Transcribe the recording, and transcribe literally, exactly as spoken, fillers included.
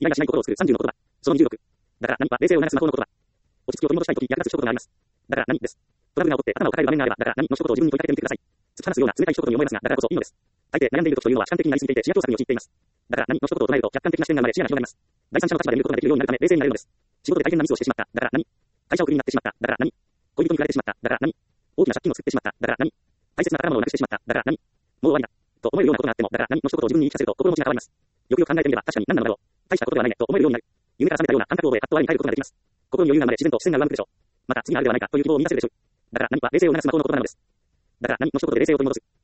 イライラしない心を作るさんじゅうの言葉。そのにじゅうろく。だから何は冷静をならす魔法の言葉。落ち着きを取り戻したいとき役立つ一言があります。だから何です。トラブルが起こって頭を抱える場面があれば、だから何の一言を自分に問いかけてみてください。突き放すような冷たい一言に思えますが、だからこそいいのです。大抵悩んでいる時というのは主観的になりすぎていて視野狭窄に陥っています。だから何の一言を唱えると客観的な視点が生まれ視野が広がります。第三者の立場で見ることができるようになるため冷静になれるのです。仕事で大変なミスをしてしまった。だから何。会社をクビになってしまった。だから何。恋人に振られてしまった。だから何。大きな借金を作ってしまった。だから何。大切な宝物をなくしてしまった。だから何。もう終わりだ。と思えるようなことがあっても、だから何の一言を自分に言い聞かせると心持ちが変わります。よくよく考えてみれば確かに何なのだろう。大したことではないねと思えるようになる。夢から覚めたような感覚を覚え、パッと我に返ることができます。心に余裕が生まれ自然と視線が上向くでしょう。また次があるではないかという希望を見出せるでしょう。だから何は冷静をならす魔法の言葉なのです。だから何の一言で冷静を取り戻す。